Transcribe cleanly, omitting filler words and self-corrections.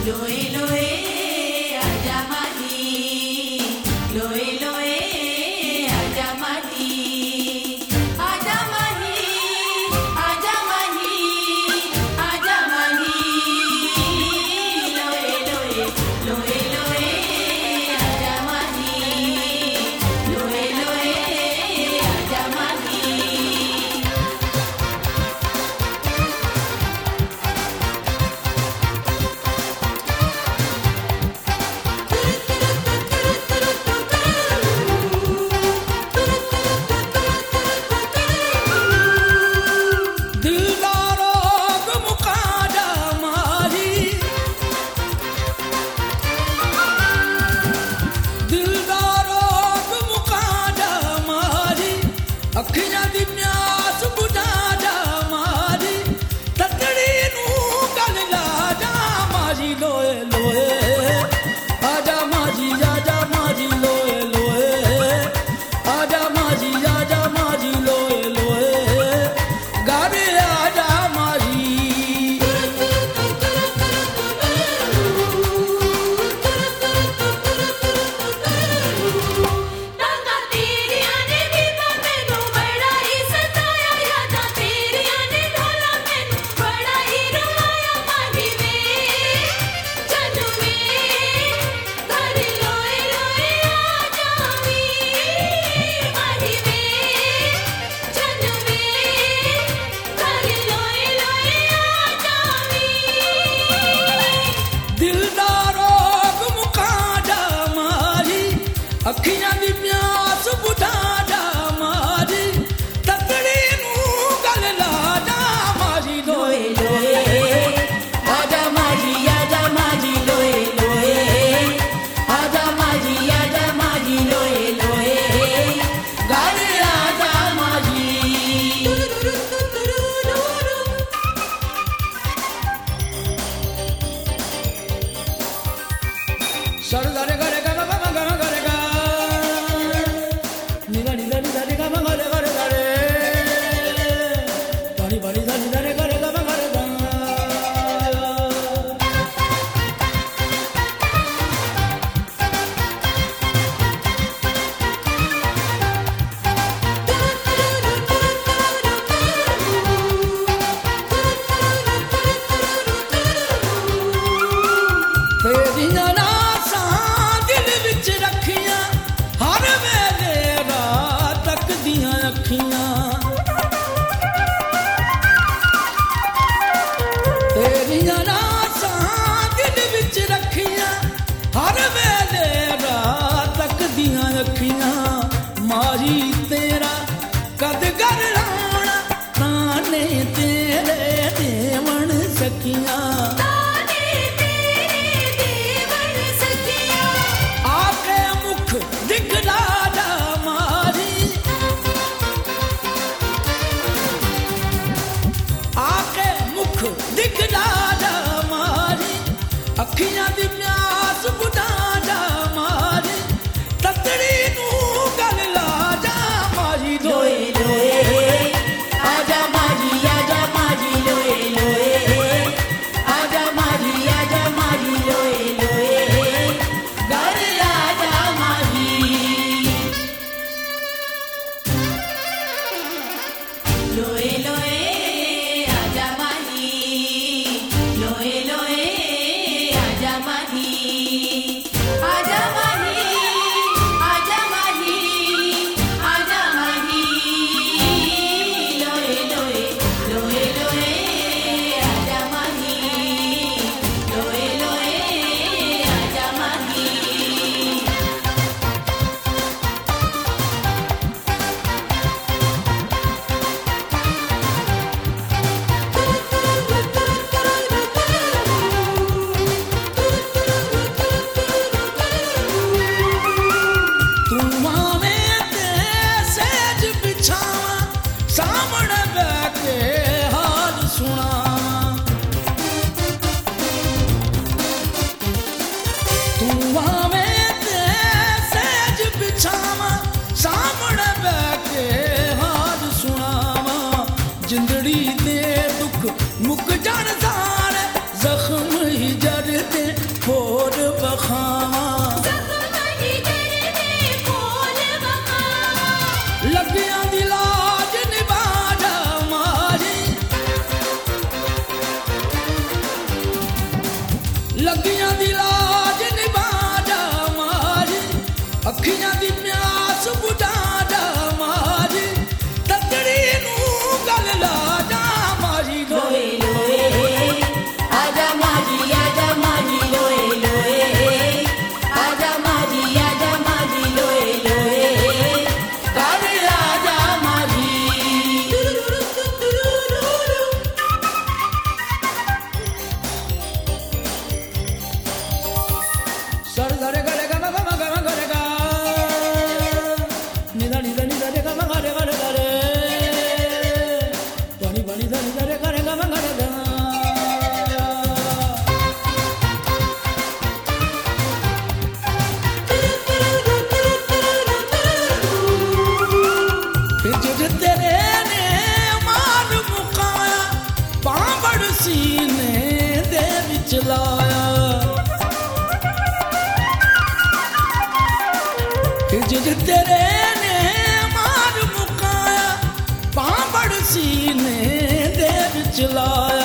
लोए लोए आजा माही, लोए लोए आजा माही, आजा माही, आजा माही, आजा माही, लोए लोए लोए लोए आजा माही, लोए लोए आजा माही। अखियां दी प्यास बुझा जा मारी, तकड़ी नू गल ला जा मारी, लोए लोए आजा मारी, आजा मारी, लोए लोए आजा मारी, आजा मारी, लोए लोए घर आजा मारी। अखियां दी प्यास बुझा जा मारी, तकड़ी नू गल ला जा मारी, लोए लोए आजा मारी, आजा मारी, लोए लोए आजा मारी, आजा मारी, लोए लोए घर आजा मारी। सरदार करे गा गा गा गा करे गा तेरियां रासां दिल विच रखियां, हर वेले रात तक दियां अखियां मारी, तेरा कद कर राणा ताने तेरे देवण सखियां, आके मुख दिखला जा मारी, आके मुख दिखला जा मारी, अखियां दी प्यास बुझा जा मारी, तकड़ी नू गल ला जा मारी, लोए लोए आजा मारी, आजा मारी, लोए लोए आजा मारी, आजा मारी, लोए लोए घर आजा मारी। लोए लोए आजा माही, लोए लोए आजा माही, आजा माही, आजा माही, आजा माही, लोए लोए लोए लोए आजा माही, लोए लोए आजा माही। सामने बैठे हाल सुना, तू आवे ते सहज बिछावा, सामने बैठे हाल सुनावा, जिंदड़ी दे दुख मुक जान सारे, जख्म ही जड़ दे अखियां दी प्यास बुझा जा मारी तकड़ी नू गल ला जा मारी लोए लोए आजा माही लोए लोए आजा माही लोए लोए कर आजा माही सर गरे गरे गा गा गा गा गरे गा निदा निदा निदा रे गा गा गरे गरे गरे बनी बनी दा निदा रे गरे गा गा गरे गा फिर तेरे ने मार मुकाया पांबड़ सीने दे विच लाया फिर तेरे ने मार मुकाया पांबड़ सीने दे विच लाया